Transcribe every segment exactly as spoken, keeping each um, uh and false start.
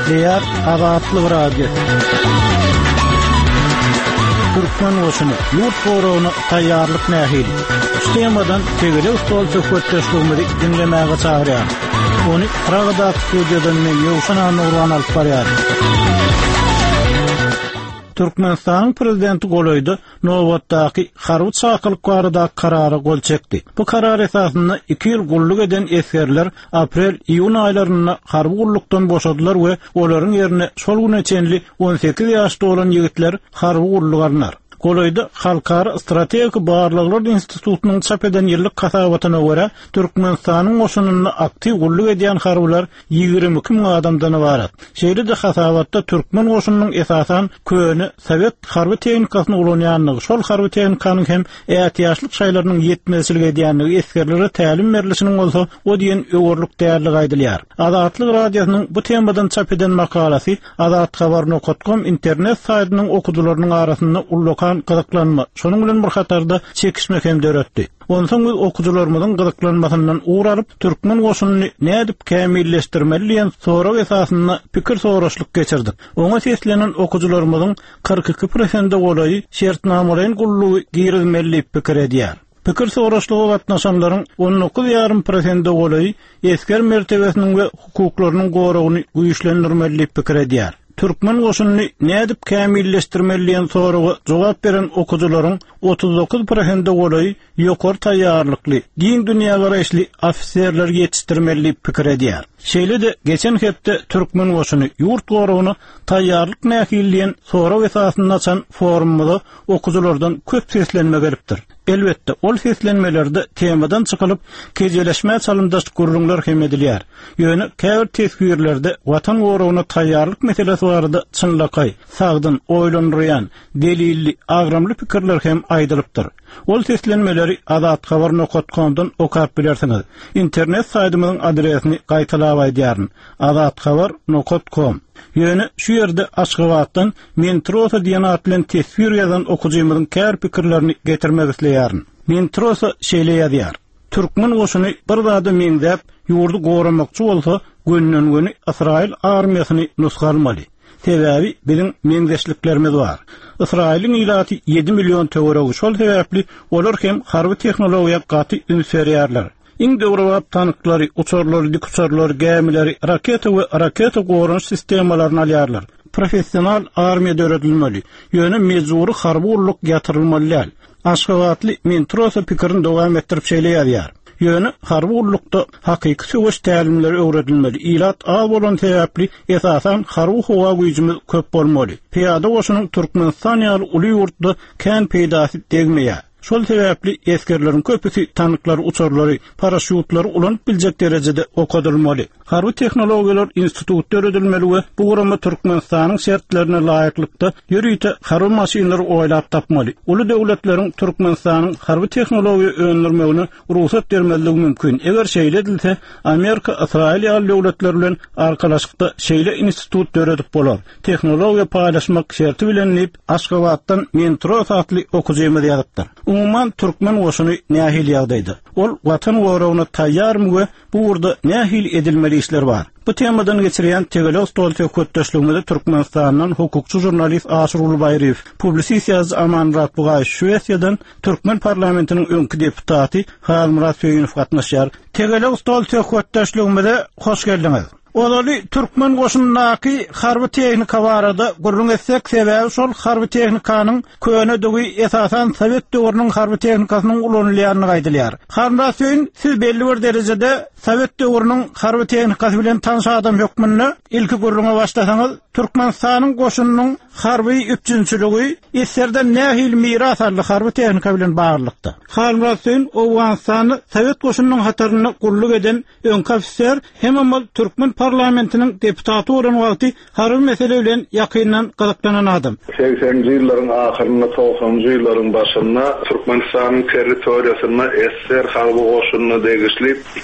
Eýär Azatlyk radio. Türkmen goşuny ýurt forugyna taýýarlyk nähili. Temadan tegele stol söhbetleşigimizi dinlemäge çagyrýar. Ony Pragada studiýadan men Ýowşan Nurlan alyp barýar. Türkmenistan prezidenti Goloýdy Nowatdaky harby çakylyk barada karara gol çekdi. Bu karar esasında iki ýyl gulluk eden eskerler aprel-iýun aýlaryna harby gullukdan boşadylar we olaryň ýerine şol güne çenli on sekiz ýaşda olan ýigitler harby gulluk arnar. Goloýda Halkara Strategik Barlyklar Institutunyň çap eden ýyllyk kasabatyna görä Türkmenistanyň goşunyny aktiw gulluk edýän harbylar ýigirmi iki miň adamdan ibaret. Şeýle-de kasabatda Türkmen goşunynyň esasan köni Sowet harby tehnikasyny ulanýanlygy, şol harby tehnikanyň hem ähtiýaçlyk şaýlarynyň ýetmezligi edýänligi eskerlere tälim berilişiniň bolsa o diýen öwürlük däýerli gaýdylýar. Azatlyk radiosynyň bu temadan çap eden makalasy azat habar nokta com internet saýtynyň okudularynyň arasynda ullukan gyzyklanma, şonuň bilen bir hatarda çekişmek hem döretdi. Ondan soň okudularymyzyň gyzyklanmasyndan uğralyp Türkmen goşunyny nädip kämilleşdirmeli diýen soraw esasynda pikir soraşlyk geçirdik. Oňa seslenen okudularymyzyň kırk iki prosent golaý şertnamalaryň gullugy girilmeli pikir edýär. Pikir soraşlygy gatnaşanlaryň on dokuz ýarrym prosent golaý esker mertebesiniň we hukuklarynyň goragyny güýçlendirmeli pikir edýär. Türkmen goşunyny nädip kämilleşdirmeli diýen soraga jogap beren okudularyň otuz dokuz prosent golaý ýokary taýýarlykly, din dünýägaraşly ofiserler ýetişdirmeli pikir edýär. Şeýle-de geçen hepde Türkmen goşuny ýurt goragyny taýýarlyk nähili diýen soraw esasynda açan forumda okudulardan köp seslenme gelipdir. Elbette ol seslenmelerde temadan çykylyp kejeleşme çalyndaş gurulňlar hem edilýär. Ýöne käbir tesbirlerde watan goragyna taýýarlyk meselesi barada çynlakay, sagdyn oýlandyrýan, delilli, agramly pikirler hem aýdylypdyr. Ol seslenmeleri azat habar nokta com'dan okap bilersiňiz. Internet saýtymyzyň adresini gaýtalap aýdýaryn. azat habar nokta com. Ýöne şu ýerde Aşgabatdan men Trosa diýen at bilen tesbir ýazan okujymyzyň kär pikirlerini getirmek isleýäryn. Men Trosa şeýle ýazýar. Türkmen goşuny bir zada meňdäp ýurdu goramakçy bolsa, gönnün göni Israil armiýasyny nusgalmaly. Sebäbi biziň meňdeşliklerimiz bar. Israilin ýylaty yedi milyon töweregi şol sebäpli olar hem harby tehnologiýa gaty ünseriýarlar. İň döwrewap tanklary, uçurlary, dikuçurlary, gämileri, raketa we raketa gorunç sistemalaryny alýarlar. Professional armiýa döredilmeli. Ýöne mezuri harby ulluk ýatyrylmaly. Aşgabatly men Trosa pikirini dowam etdirip şeýleýär. Ýöne harby ullukda hakyky söwüş tälimleri öwredilmeli. Ilat az bolan sebäpli esasan harby howa güýjümiz köp bolmaly. Piýada goşunyň Türkmenistan ýaly uly ýurtda kän peýdasy degmeýär. Şol sebäpli eskerleriň köpüsi tanklary, uçurlary, paraşutlary ulanyp biljek derejede okadylmaly. Harby tehnologiýalar instituty döredilmeli we bu gurama Türkmenistanyň şertlerine laýyklykda ýürüýte harby maşinalary oýlap tapmaly. Uly döwletleriň Türkmenistanyň harby tehnologiýa öňürmegine ruhsat bermeligi mümkin. Eger şeýle edilse, Amerika, Israil ýaly döwletler bilen arkalaşykda şeýle institut döredip bolar. Tehnologiýa paýlaşmak şerti bilen nip Aşgabatdan men Trosa atly okujymy ýazypdyr. Umuman Türkmen goşuny nähili ýagdaýda. Ol watan goragyna taýýarmy we bu urda nähili edilmeli işler bar. Bu temadan geçirýän tegele stol söhbetdeşligimizde Türkmenistanyň hukukçy jurnalist Aşyr Ulubaýew, publisist Aman Ratbugay Şuweýadan Türkmen parlamentiniň öňkü deputaty Halmurat Söýünow gatnaşýar. Tegele stol söhbetdeşligimizde hoş geldiňiz. Olaly Türkmen goşunyny harby tehnika barada gurrun etsek sebäbi şol harby tehnikanyň köne döwü esasan Sowet döwrüniň harby tehnikasynyň ulanylýanyny gaýdylýar. Harnasyň siz belli bir derejede Sowet döwrüniň harby tehnikasy bilen tanış adam ýokmyny ilki gurruna başlasaňyz Türkmenistanyň goşunynyň harby üçinçiligi esserden nähil miras aldy harby tehnika bilen baglykda. Harnasyň Owgaňstany Sowet goşunynyň hataryny gulluk eden öňki ofiser hemem Türkmen parlamentiniň deputaty bolan wagty harby mesele bilen ýakyndan gyzyklanan adam. seksenji ýyllaryň ahyrynda, toksonjy ýyllaryň başynda Türkmenistanyň territoriýasyna esser harby goşunyna degişli iki sany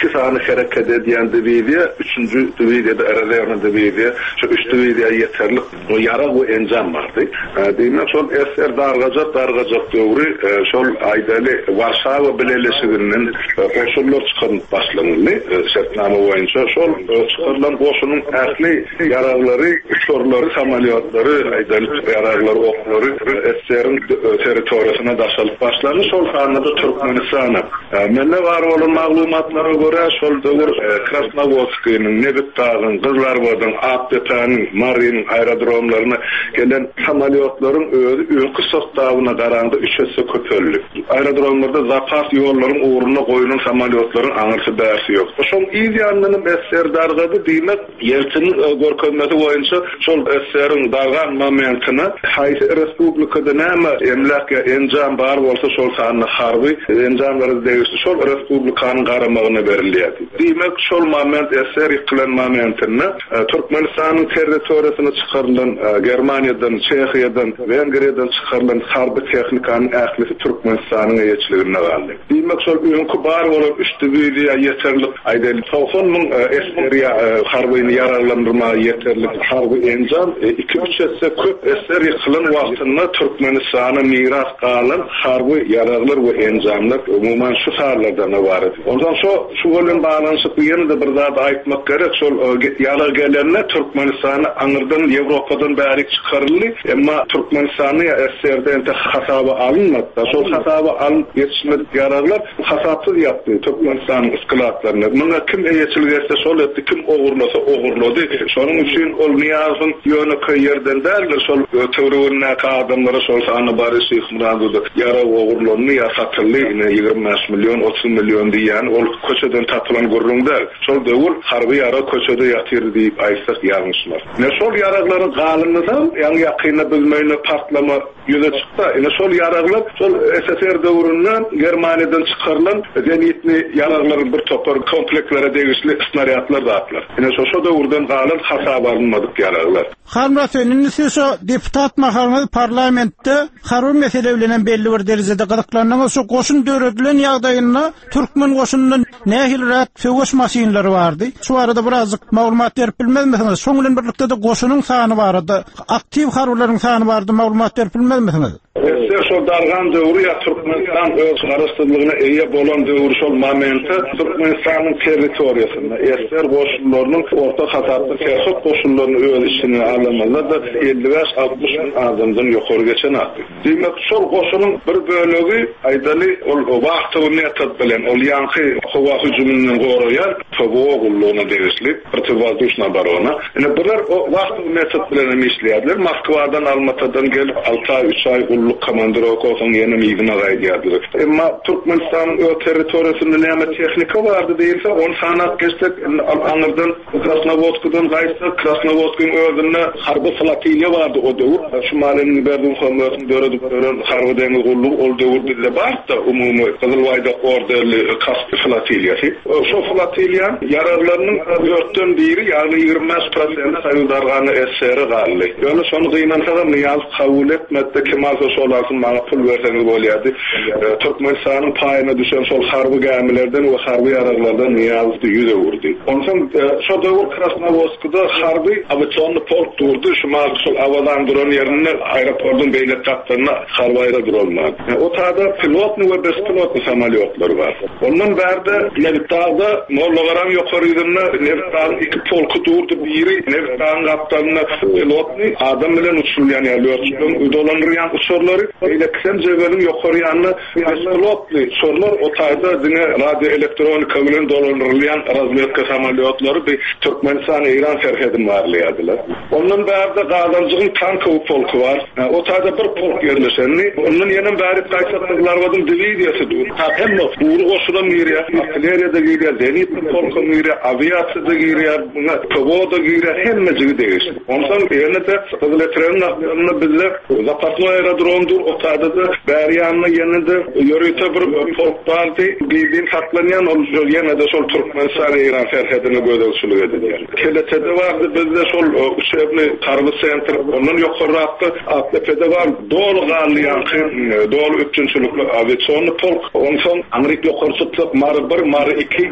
hareket ediyen divizya, üçüncü divizyada ereleyen divizya, şu üç divizya yeterli o yara bu encam vardı. Demek şol eser dargacak dargacak döwrü şol aýdaly Warşawa bileleşiginin koşullar çıkarıp başlanýandy. Şertname boýunça şol çıkarılan koşunun ähli yararlary, uçurlary, samolyotlary, aýdaly yararlary, oklary eserin territoriýasyna daşalyp başlandy. Şol sanada Türkmenistana. Menne var bolan maglumatlara göre şol döwür Krasnovodskýnyň, Nebitdagyň, Kızlarbadyň, Aktepeň, Marin aerodromlaryna gelen samolyotlaryň özü öňkü sostawyna garanda üç esse köpellik. Aerodromlarda zapas ýollaryň uğruna goýulan samolyotlaryň aňyrsy bäsi ýok. Şol ýa-ni eser dargady diýmek ýertini görkezmesi boýunça şol eserin dargan momentyna haýsy respublikada näme emlakka enjam bar bolsa şol sanyny harby enjamlary degişdi şol respublikanyň garamagyna berilýär. Diýmek şol moment eser ýykylan momentyna Türkmenistanyň territoriýasyna çykarylan Germaniýadan, Çehiýadan, Wengriýadan çykarylan harby tehnikanyň ählisi Türkmenistanyň ýetçiligine galdy. Diýmek şol öňkü bar bolan üç divizia ýeterli aýdaly doksan müň eseriýa harbyny yararlandyrma ýeterli harby enjam iki üç esse köp eser ýykylan wagtynda Türkmenistana miras galan harby yararlar we enjamlar umumyň şu sahalardan ibaret. Ondan şo şu bilen balanşyp ýene-de bir zat aýtmak gerek şol ýalar gelenler Türkmenistany aňyrdan Ýewropadan bäri çykaryldy, emma Türkmenistany eserden de hasaba alınmady. Şol hasaba alyp ýetişmedik yararlar hasapsız ýapdy Türkmenistanyň iskilatlaryna. Muňa kim eýetçilik etse şol etdi, kim ogurlasa ogurlady. Şonuň üçin ol niýazyň ýöne köýerden därler şol töwregine adamlara şol sany bary Şeýh Muradowy ýara ogurlanyny ýasatyldy, ýygrimi beş milyon, otuz milyon diýen ol köçeden tapylan gurrunlar. Şol döwür harby ýara köçede ýatyrdy diýip aýtsak ýalňyşlar. Ne şol ýaraglary galynysam, ýa-ni ýakyny bilmeýne partlama ýüze çykdy. Ene şol ýaraglar şol S S R döwründen Germaniýadan çykarylan zenitli ýaraglaryň bir topar komplekslere degişli snaryadlar daplar. Ene şo şo döwrden galyn hasaba alınmadyk ýaraglar. Harmratynyň şo deputat mahalmy parlamentde harby mesele bilen belli bir derejede gyzyklanýan şo goşun döwredilen ýagdaýynda türkmen goşundan nähil rat söwüş masinalary bardy. Şu arada birazjyk maglumat berip bilmezmisiniz? Şoň bilen birlikde de goşunyň sany bardy. Aktiv harbylaryň sany bardy, maglumat berip bilmezmisiniz? Eser şol dargan döwrü ýa Türkmenistan öz garaşdyrlygyna eýe bolan döwrü şol momenty Türkmenistanyň territoriýasynda eser goşunlarynyň orta hasaply terhok goşunlaryny öz içine almalar da elli beş altmış adamdan ýokary geçen atdy. Diýmek şol goşunyň bir bölegi aýdaly ol wagtyny ýatat bilen ol ýanky howa hüjümünden goraýan togo gullugyna degişli protivwazdушная оборона. Ene bular o wagtyny ýatat bilen emişleýärler. Moskwadan, Almatydan gelip altı ay üç ay gulluk komandiro kosan ýene migina gaýdýardylar. Emma Türkmenistan o territoriýasynda näme tehnika bardy diýilse, onu sanap geçsek aňyrdan Krasnovodskadan gaýsa, Krasnovodskaň özünde harby flotilya bardy o döwür. Şumalyň berdiň höwürden döredip gören harby deňiz gulluk ol döwürde bardy umumy Kızılbaýda orderli Kaspy flotilyasy. Şo flotilya yararlarynyň dörtden biri ýagny ýygrimi beş prosent saýyldargany eseri galdy. Ýöne şonu gynansaga niýaz kabul etmedi Kemal şolasyn maňa pul berseňiz bolýardy. Türkmenistanyň paýyna düşen şol harby gämilerden we harby yararlardan niýazdy ýüze urdy. Ondan şo döwür Krasnovodskda harby aviasyonly polk durdy. Şumal şol awadan duran ýerine aeroportun beýle tapdyna harby aerodromlar. O taýda pilotny we bespilotny samolyotlary bar. Ondan bärde Nebitdagda mollagaram ýokarygyna Nebitdagyň iki polky durdy. Biri Nebitdagyň kaptanyna pilotny adam bilen uçurýan ýerler dolanýan uçurlary eýle kisen jebelin ýokary ýanyna bespilotly uçurlar o taýda dine radio elektronika bilen dolanýan razvedka samolyotlary bir Türkmenistan Iran serhedini barlaýardylar. Ondan bärde Gazanjygyň tankowy polky bar. O taýda bir polk ýerleşenni, ondan ýene bäri taýsatlyklary diviziýasy dur. Hemmi uğru goşulan ýerler, artilleriýada ýerler, zenitli polka ýerler, aviasiýada ýerler, buna togoda ýerler, hemmi jygy degişdi. Ondan ýene de Kızılbaýda bizler zapasly aerodromdur, o taýda da bäri ýanyna ýene de ýörüte bir polk bardy, bildiň saklanýan ol ýene de şol Türkmenistan Iran serhedine gödökçülük edilýär. Keletede bardy bizde şol uçebli harby sentr, ondan ýokary atdy, atlepede bar dolu galýan, dolu üçüncülükli aviasyonly polk, ondan Amerika ýokary çykdyk, mary bir, mary iki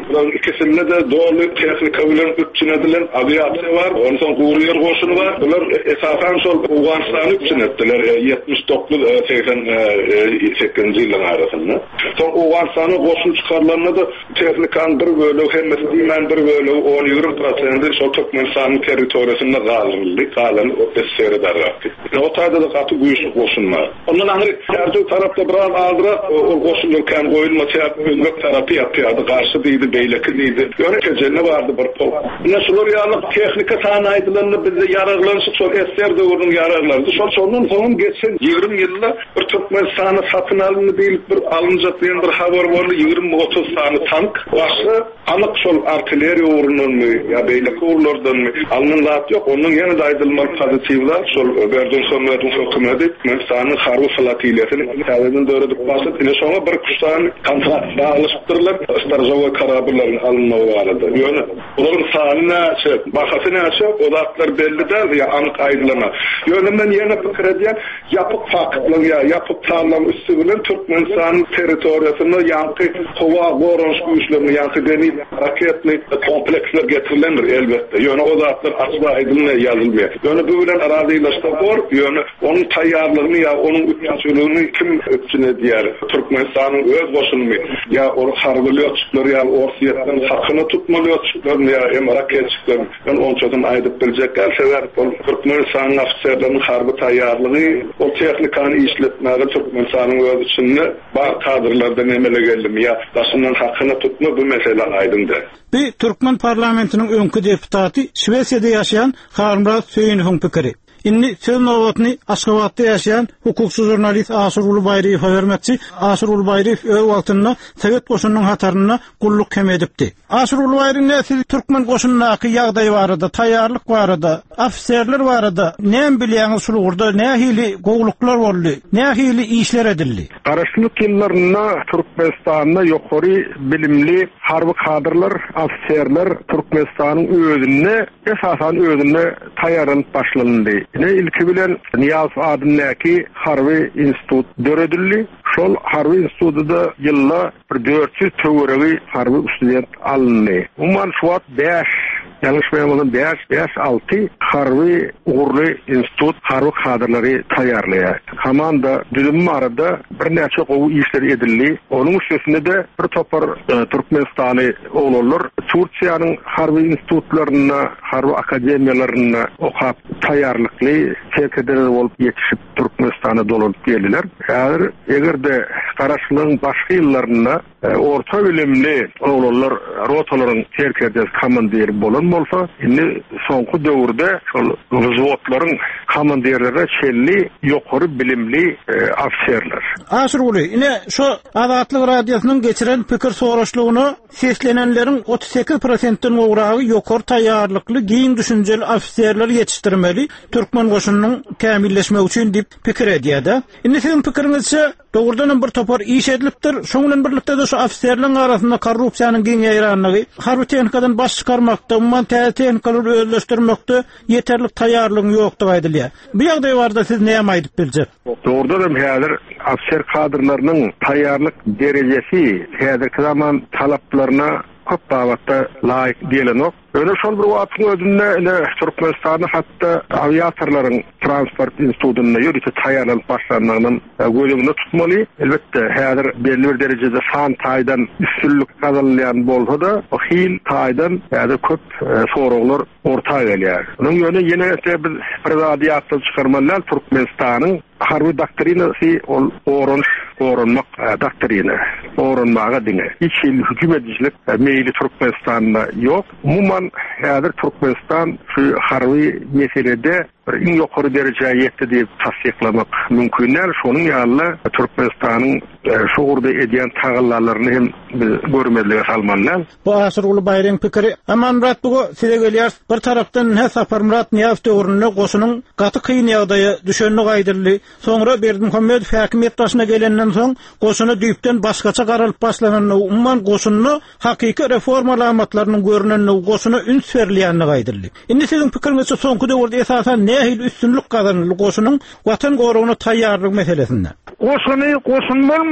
ikisinde de doğru teknika bilen üçin edilen aviasiya var. Ondan soň Guriyer goşuny var. Bular esasen şol Awganistany üçin etdiler. yetmiş dokuz seksen sekkizinji ýylyň arasynda. Soň Awganistany goşun çykarlarına da teknikan bir bölegi hem mesleğinden bir bölegi on ýigirmi prosent şol Türkmenistanyň territoriýasynda galynly, galan o tesere darapdy. O taýda da gaty güýçli goşun var. Ondan aňry ýerde tarapda biraz aldyrak o goşunlar kan goýulmaça öňe terapiýa ýapýardy. Garşy diýdi, beýleki diýdi. Ýöne bardy bir pol. Ine şolar ýaly tehnika sanaýdylaryny bizde ýaraglanşyk şol eser döwrüniň ýaraglary. Şol şondan soň geçen ýigirmi ýylda bir Türkmenistany satyn alyny diýip bir alınjak diýen bir habar boldy. ýigirmi otuz sany tank başly anyk şol artilleriýa urununmy ýa beýleki urlardanmy alynan zat ýok. Onuň ýene de aýdylmaly pozitiwlar şol berdiň sömüretiň hökümeti Türkmenistanyň harby flotiliýasyny täzeden döredip başlyp ine şoňa bir kuşdan kontrakt baglyşdyrylar. Starjowa karabylaryň alynmagy barady. Ýöne olaryň sanyna çek, bahasyna çek, olatlar belli-de ýa anyk aýdylana. Ýöne men ýene pikir edýän ýapyk faktlar ýa ýapyk tanlam üstü bilen Türkmenistan territoriýasyna ýanky howa gorunç güýçlerini ýanky deni raketli kompleksler getirilendir elbetde. Ýöne olatlar açyk aýdylma ýazylmaýar. Ýöne bu bilen arazilaşdyr bor, ýöne onuň taýýarlygyny ýa onuň üçinçiligini kim üçin edýär? Türkmenistanyň öz goşunymy ýa o harby ýolçuklar ýa orsiýetden hakyny tutmaly ýolçuklar ýa hem raketçiler ben onçadan aýdyp biljekler sebäp bol Türkmenistanyň ofisiýerleriniň harby taýýarlygy o tehnikany işletmäge Türkmenistanyň öz üçinni bar kadrlardan emele geldim ýa daşyndan hakyny tutma bu mesele aýdyndy. Bir Türkmen parlamentiniň öňkü deputaty Şwesiýada ýaşaýan Harmrat Söýünowň pikiri. Inni Söýünowny Aşgabatda ýaşaýan hukuksuz jurnalist Aşyr Ulubayryýew bermekçi. Aşyr Ulubayryýew öz wagtynda Sowet goşunynyň hatarına gulluk kem edipdi. Aşyr Ulubayryň näsil Türkmen goşunynyňky ýagdaý barada, taýýarlyk barada, ofiserler barada näme bilýäňiz şol urda nähili gogluklar boldy, nähili işler edildi. Garaşlyk ýyllaryna Türkmenistanyň ýokary bilimli harby kadrlar, ofiserler Türkmenistanyň özüne esasan özüne taýýarlyk başlandy. Ne ilki bilen Niyaz adındaki harbi institut döredildi. Şol harbi institutda yılla bir dört yüz töweregi harbi student alındı. Umman şuat beş yanlış bilmeden beş altı harbi uğurlu institut harbi kadrları taýýarlaýar. Hamanda düzüm arada bir näçe gowy işler edildi. Onun üstünde de bir topar e, Türkmenistany oglanlar Türkiýanyň harbi institutlaryna, harbi akademiýalaryna okap taýýarlykly çekedere bolup ýetişip Türkmenistana dolup geldiler. Häzir egerde garaşlygyň başga ýyllaryna e, orta bilimli oglanlar rotalaryň terkerde komandiri bolan bolsa, indi soňky döwürde şol wzwotlaryň komandirleri şelli ýokary bilimli e, ofiserler. Aşyr Uly, ine şu Azatlyk radiosynyň geçiren pikir soraşlygyny seslenenleriň otuz sekiz prosentden ogragı ýokary taýýarlykly giň düşünjeli ofiserler ýetişdirmeli Türkmen goşunynyň kämilleşmegi üçin diýip pikir edýär. Indi siziň pikiriňizçe dogrudan bir topar iş edilipdir. Şoňdan birlikde de şu ofiserlerin arasynda korrupsiýanyň giň ýaýranlygy, harby tehnikadan baş çykarmakda, umman tehnikalar özleşdirmekde ýeterli taýýarlyk ýokdugy aýdylýar. Bu ýagdaý barada siz näme aýdyp biljek? Dogrudan häzir ofiser kadrlarynyň taýýarlyk derejesi häzirki zaman talaplaryna köp bagatda laýyk diýilenok. Öyle şol bir wagtyň özünde ele Türkmenistanyň hatda aviatorlaryň transport institutyna ýörüp taýýarlyp başlanmagynyň gözüňde tutmaly. Elbetde häzir belli bir derejede san taýdan üstünlük kazanylýan bolsa-da, o hil taýdan häzir köp soraglar ortaga gelýär. Onuň ýöne ýene bir prezadiýatly çykarmalar Türkmenistanyň harby doktrinasy ol oranç oranmak doktrina, oranmaga diňe. Hiç il hükümetçilik meýli Türkmenistanda ýok. Umman häzir Türkmenistan şu harby meselede bir iň ýokary derejäge ýetdi diýip tasdiklamak mümkin. Şonuň ýaly Türkmenistanyň şu urda edýän taýýarlaryny hem görmezlige salmanlar. Bu Aşyr Ulubayryň pikiri. Amanrat bu size gelýär. Bir tarapdan he Saparmurat Niýaz döwründe goşunyň gaty kyn ýagdaýy düşenlik aýdyldy. Soňra Berdimuhammedow häkimet başyna gelenden soň goşuny düýpden başgaça garalyp başlanan umman goşunyny hakyky reformalamaklarynyň görüneni goşuny üns berilýänligi aýdyldy. Indi siziň pikiriňizçe soňky döwürde esasen nähili üstünlük kazanyldy goşunyň watan gorugyna taýýarlyk meselesinde? Goşuny goşun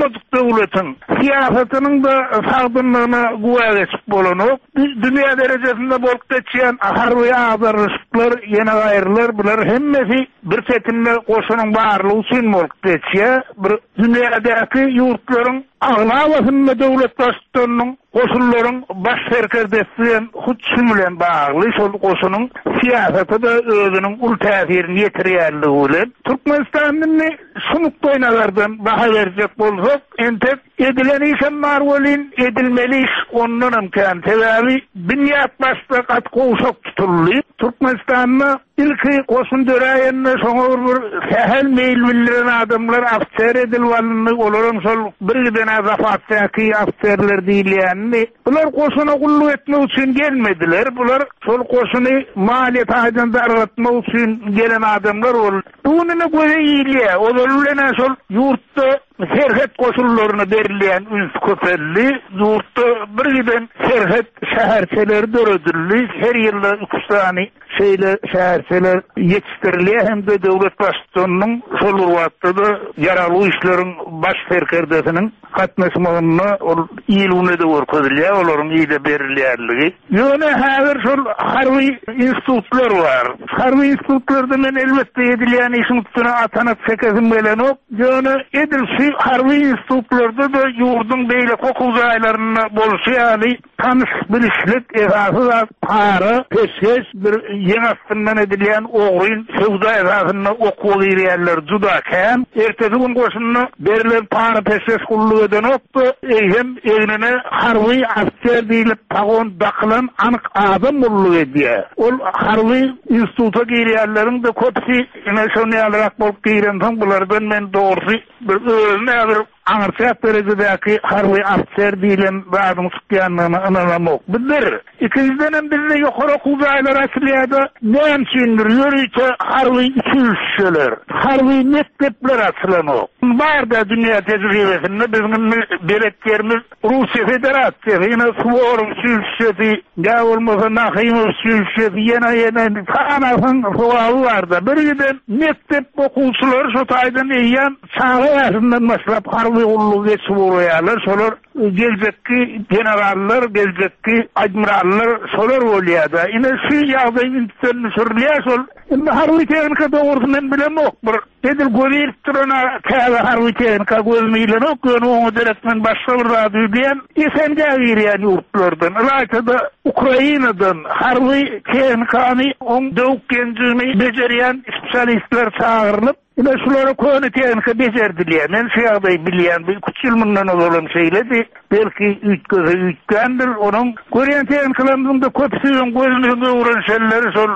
bolmadyk döwletin siýasatynyň da sagdynlygyna guwa geçip bolanok, dünýä derejesinde bolup geçýän harby agdarlyşyklar, ýene gaýrylar, bular hemmesi bir çetinle goşunyň barlygy üçin bolup geçýär. Bir dünýädäki ýurtlaryň aglawasyna döwlet başçylarynyň goşunlaryň baş serkerdesiň hutçy bilen bagly şol goşunyň siýasaty da özüniň ul täsirini ýetirýärligi bilen Türkmenistanyň sunuk doýnalardan baha berjek bolsak, entek edilen işem bar bolin, edilmeli iş ondan imkan. Sebäbi bünyat başda gat goşak tutulýar. Türkmenistanyň ilki goşun döräýänne şoňa bir sähel meýil bildiren adamlar afser edilýänini, olaryň şol birden azafatdaky afserler diýilýänini, bular goşuna gulluk etmek üçin gelmediler. Bular şol goşuny maliýet aýdan dargatmak üçin gelen adamlar bol. Bununy göze ýylýar. Olar bilen şol ýurtda serhet koşullarını berilýän üns köpelli, ýurtda birden serhet şäherçeleri döredildi. Her ýylda üç şeýle şäherçeler ýetiştirilýär hem de döwlet başçylygynyň şol wagtda da ýaraly işleriň baş serkerdesiniň gatnaşmagyny ol ýylyny da görkezilýär, olaryň ýyda berilýärligi. Ýöne häzir şol harby institutlar bar. Harby institutlarda men elbetde edilýän işin üstüne atanyp çekezim bilen ok. Ýöne edilşi harby institutlarda da ýurdun beýle hukuk gaýlaryna bolşýaly tanış bilişlik esasy para, peşkeş bir ýeňastyndan edilýän oğryn sowda esasyna okuw ýerler juda kän. Ertesi gün goşunyna berilen para peşkeş gullugy eden okdy. Eýem eýnene harby asker diýilip pagon daklan anyk adam gullugy edýär. Ol harby instituta girýärleriň de köpsi ene şonýalrak bolup girýän bulardan men dogry bir özüne bir aňyrçak derejedäki harby asker diýilen badyň çykýanyny anlamak. Bilir. İkinciden hem bizde ýokary okuwlar açylýardy. Näme üçindir ýörüýte harby üçüşler, harby mektepler açylanok. Barda dünýä tejribesinde bizim beretlerimiz Russiýa Federasiýasy, Forum üçüşdi, ya bolmasa Nahymy üçüşdi, ýene ýene kanasyň suallarda birden mektep okuwçylary şu taýdan eýän çağı ýasyndan başlap harby gulluk geçip bolýarlar. Şolar gelecekki generallar, gelecekki admirallar şolar bolýar. Ine şu ýagdaýy üstünde sürülýär şol. Indi harby tehnika dogrusyny bilemok. Bir edil görýär turana käle harby tehnika gözmeýlen ok, onu direktmen başga bir zat diýen, esende girýän ýurtlardan, Russiýada, Ukrainadan harby tehnikany on döwük genjini bejerýän spesialistler çağırılıp, ine şulara köni tehnika bejerdiler. Men şu ýagdaýy bilýän, bir üç ýyl mundan bolan şeýledi. Belki üç göze üçgendir. Onun görýän tehnikalarymyň da köpsüň gözüne uğran şelleri şol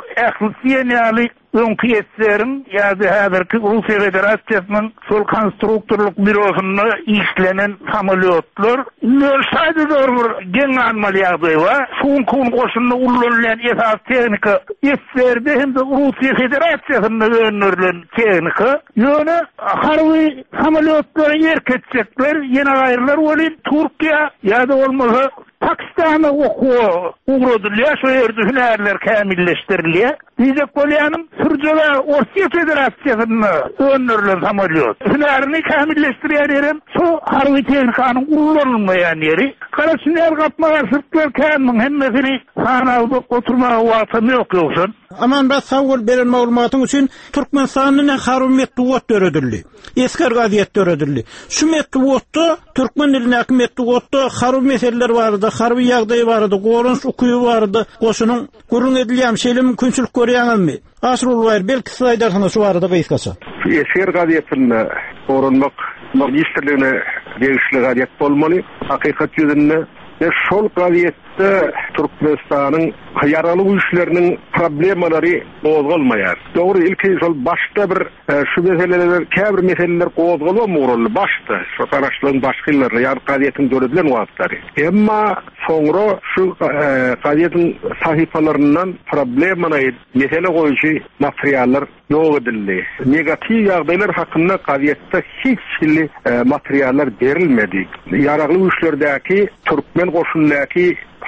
ähli öňki ýetlerin ýa-da häzirki Russiýa Federasiýasynyň şol konstruktorluk bürosunda işlenen samolyotlar nörsaydy bir geň anmaly ýagdaý bar. Şuň kun goşunyna ullanýan esas tehnika ýetlerde hem de Russiýa Federasiýasyna öňürilen tehnika ýöne harby samolyotlar ýerketjekler, ýene gaýrylar bolýar. Türkiýa ýa-da bolmasa Pakistan'a okuw uğradılıyor, şu yerde hünerler kamilleştirilýär. Diyecek bolýanym Türkiýe Russiýa Federasiýasyna öňürilen samolyot. Hünerini kamilleştirýär ýerim, şu harby tehnikanyň ullanylmaýan ýeri. Garaşyňar gatnaşyklar kämiň hemmesini sanalyp oturmagy wagty ýok ýoksun. Aman da sawul beren maglumatyň üçin Türkmenistanyň harby metduwat döredildi. Esker gaziýet döredildi. Şu metduwatda türkmen diline metduwatda harby meseleler bardy, harby ýagdaý bardy, gorunç ukuwy bardy. Goşunyň gurrun edilýän şeýle mümkinçilik görýänmi? Aşrul var belki saydarsana şu barada gaýskasa. Esker gaziýetinde orunmak magistrligine degişli gaziýet bolmaly. Hakykat ýüzünde ve şol gaziýetde Türkmenistanyň ýaraly güýçleriniň problemalary gozgalmaýar. Dogry ilki şol başda bir şu meseleler, käbir meseleler gozgalmagly başda. Şu garaşlygyň başgylary ýa gaziýetiň döredilen wagtlary. Emma soňra şu gaziýetiň sahypalaryndan problemany mesele goýuşy materiallar ýok edildi. Negativ ýagdaýlar hakynda gaziýetde hiç hilli materiallar berilmedi. Ýaraly güýçlerdäki türkmen goşunlaryny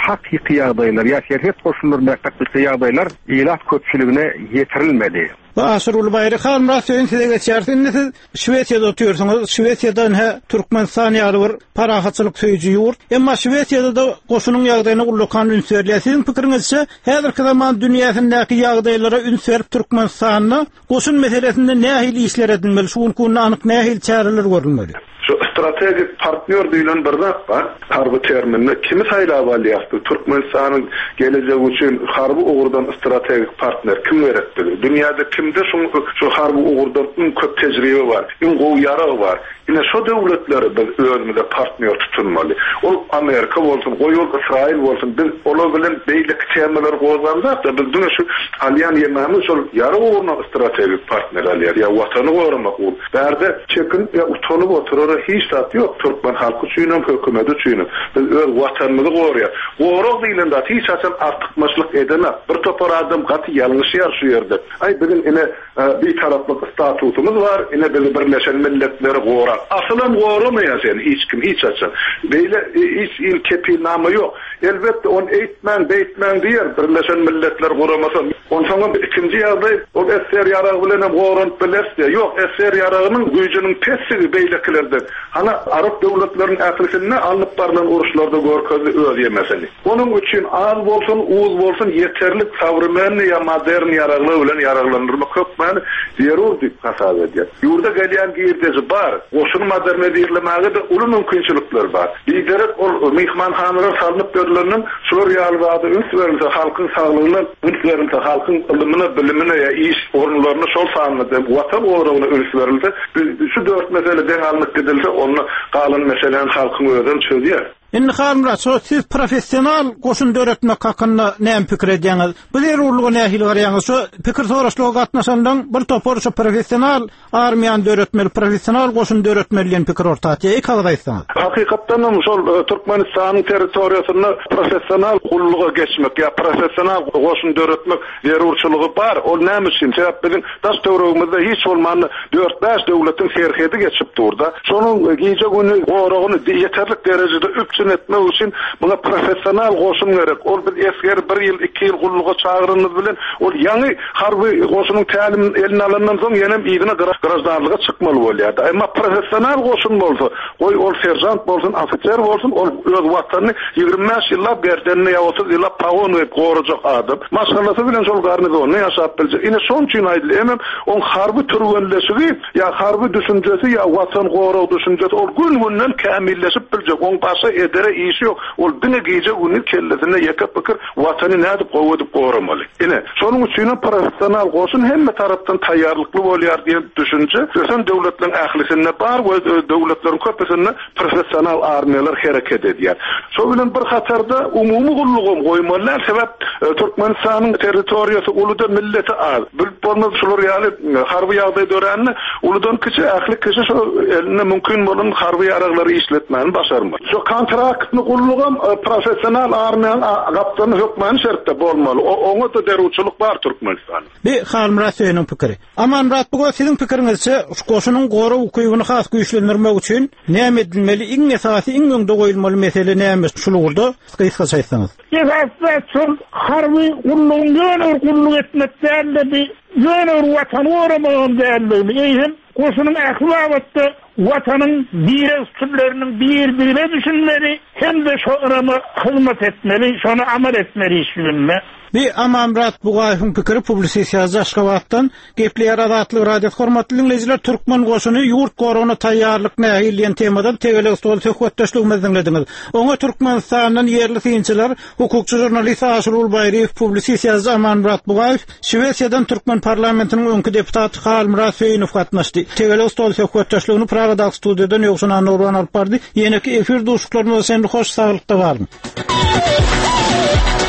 hakyky ýagdaýlar, ýa şerhet goşullarynda hakyky ýagdaýlar ilat köpçüligine ýetirilmedi. Aşyr Ulbayry Hanım rasyony size geçersiz. Siz Şweýçede oturýarsyňyz. Şweýçeden he Türkmenistan ýaly bir parahatçylyk söýüji ýurt. Emma Şweýçede de goşunyň ýagdaýyna ulykan üns berýär. Siziň pikiриňizçe häzirki zaman dünýäsindäki ýagdaýlara üns berip Türkmenistanyny goşun meselesinde nähili işler edilmeli? Şuň konuda anyk nähili çäreler görülmeli? Şu stratejik partner diýilen bir zat bar. Harby terminini kimi saýlap alýardy? Türkmenistanyň geleceği üçin harby ugurdan stratejik partner kim beretdi? Dünýäde kimde şu şu harby ugurdan iň köp tejribe bar, iň gowy ýarag bar. Ine şu döwletleri biz özümizde partner tutunmaly. Ol Amerika bolsun, goýul İsrail bolsun, biz olar bilen beýlik temalar gozandak da biz dünýä şu alýan ýermämiz şol ýarag ugurdan stratejik partner alýar. Ýa watany goramak ol. Berde çekin ýa utanyp oturar hiç zat yok. Türkmen halkı üçin, hökümeti üçin. Biz öz watanymyzy gorýar. Gorag diýilen zat hiç açan artykmaçlyk edemez. Bir topar adam gaty ýalňyşýar şu ýerde. Ay bizim ine bir taraplyk statutumuz var. Ine bizi Birleşen Milletleri gorar. Aslan goramaýar sen hiç kim hiç açan. Beýle hiç ilkepi namı yok. Elbette on eýtmän, beýtmän diýer Birleşen Milletler goramasa. Onsoň ikinji ýagdaý o eser ýarag bilen goran bilerse. Yok eser ýaragynyň güýjüniň tesiri beýleklerden. Hala Arap döwletleriniň ählisine alınıp barılan uruşlarda görkezli öýe mesele. Onuň üçin az bolsun, uuz bolsun ýeterlik savrymany ýa modern ýaragly bilen ýaraglandyrmak köpmäni zerur diýip hasap edýär. Ýurda gelýän giýirdeji bar. Oşuny modernleşdirmäge de uly mümkinçilikler bar. Liderek ol mehmanhanalar salınıp berýärleriniň şol ýalwady üns berilse halkyň saglygyna, üns berilse halkyň ilmine, bilimine ýa iş orunlaryna şol sanyda watan orugyna üns berilse, şu dört meseleden alınıp gidilse onu galan meselen halkyň özüň çözýär. Indi Hanımra, siz professional goşun döretmek hakkında näme pikir edýäňiz? Bu zerurlugy nähili barýaňyz? Şu pikir soraşlygy gatnaşandan bir topar şu professional armiýan döretmeli, professional goşun döretmeli diýen pikir ortaýa ýaýsaňyz. Hakykatdan hem şol Türkmenistanyň territoriýasyna professional gulluga geçmek ýa professional goşun döretmek zerurçylygy bar. Ol näme üçin? Sebäp biziň daş döwregimizde hiç bolmany dört beş döwletiň serhedi geçip durda. Şonuň giýje güni goragyny ýeterlik derejede etmek için buna professional goşun gerek. Ol bir esker bir ýyl, iki ýyl gulluga çağıranyz bilen ol ýany harby goşunyň tälimini eline alandan soň ýene ýygyna garaşdanlyga çykmaly bolýar. Emma professional goşun bolsa, goý ol serjant bolsun, ofitser bolsun, ol öz watanyny ýygrimi beş ýyllap berdenine ýa otuz ýyllap pawon we gorajak adam. Maşgallasy bilen şol garnizony ýaşap biljek. Ine şoň üçin aýdyl, emem on harby türgenleşigi ýa harby düşünjesi ýa watan gorag düşünjesi ol gün-günden kämilleşip biljek. On başa edere işi yok. Ol dine giyecek günün kellesine yakıp bakır vatanı ne edip kovadıp koğramalı. Yine sonun üçüne profesyonel olsun hem taraftan tayyarlıklı oluyor diye düşünce sen devletlerin ahlisine bar ve devletlerin köpesine profesyonel armiyalar hareket ediyor. So bilen bir hatarda umumi gulluğum koymalar sebep Türkmenistan'ın teritoriyası uluda milleti az. Bilip olmaz şular yani harbi yağday dörenini uludan kişi ahli kişi şu eline mümkün olan harbi yaragları işletmenin başarmalı. So kontraktni gulluğum profesyonel armiyan kaptanı hükmeni şertte bolmalı. Oňa da derwçilik bar Türkmenistan. Bir Hanımra söýüniň pikiri. Aman rat bu siziň pikiриňizçe goşunyň goru ukybyny has güýçlendirmek üçin näme edilmeli? Iň esasy, iň öňde goýulmaly mesele näme? Şunu boldy. Kısa saýsaňyz. Ýa-da şol harby gullugyny gulluk etmekden de bir ýöne watan oramagyň däldigi. Eýsem goşunyň ähwatda watanın bir üstünlerinin bir birine düşünmeli hem de şu arama hizmet etmeli, şunu amal etmeli işbirine. Bir Amamrat Bugayfın pikiri publisisiýasy Aşgabatdan Gepler adatly radio hormatly dinleýijiler Türkmen goşuny ýurt goruna taýýarlyk nähili diýen temadan tegele stol söhbetdeşligimizi dinlediňiz. Oňa Türkmenistanyň yerli synçylar, hukukçy jurnalist Aşyr Ulbayry, publisisiýasy Amamrat Bugayf, Şweýçeden Türkmen parlamentiniň öňkü deputaty Halmra Söýünov gatnaşdy. Tegele stol söhbetdeşligini Pragada studiýadan ýoksunan Nurwan alyp bardy. Ýene-ki efir duşuklaryny sen hoş saglykda barmy?